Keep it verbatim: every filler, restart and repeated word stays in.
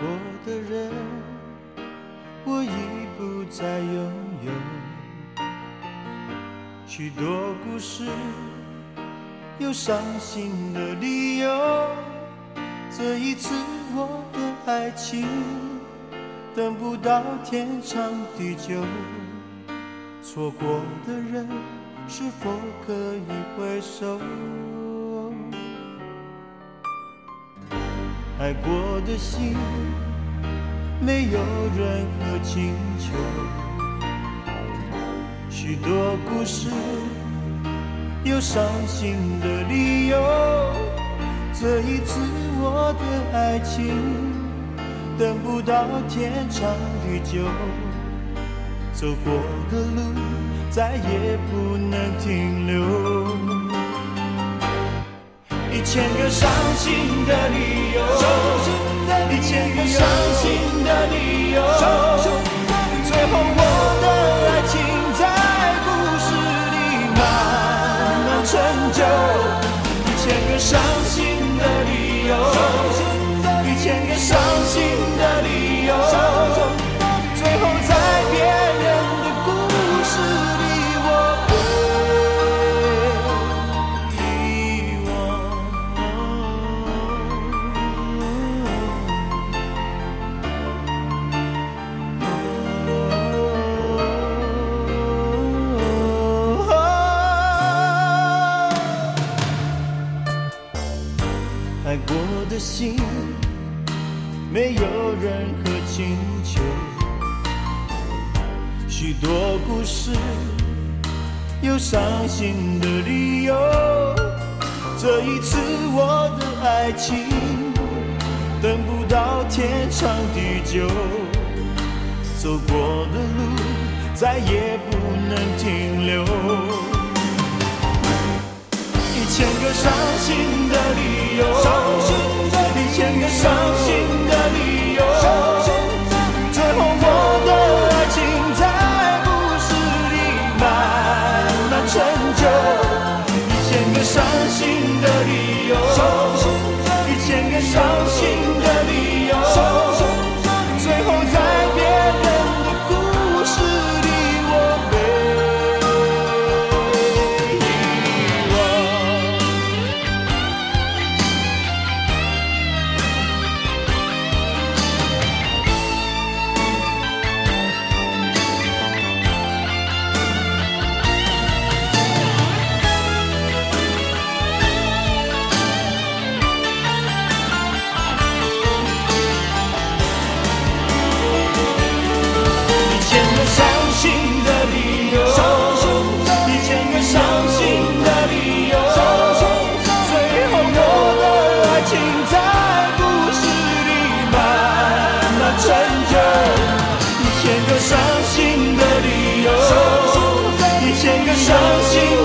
过的人，我已不再拥有。许多故事有伤心的理由，这一次我的爱情等不到天长地久。错过的人是否可以回首？爱过的心没有任何请求，许多故事有伤心的理由。这一次我的爱情等不到天长地久，走过的路再也不能停留。一千个伤心的理由，一千个伤心的理由，最后我的爱情在故事里慢慢成就。一千个伤心的理由，一千个伤心的理由，最后在别人的故事里我被遗忘。爱过的心没有任何请求，许多故事有伤心的理由。这一次我的爱情等不到天长地久，走过的路再也不能停留。一千个伤心的理由，一千个伤心的理由，最后我的爱情在故事里慢慢成就。一千个伤心的理由，一千个伤心的理由，最后在别人的故事里我被伤心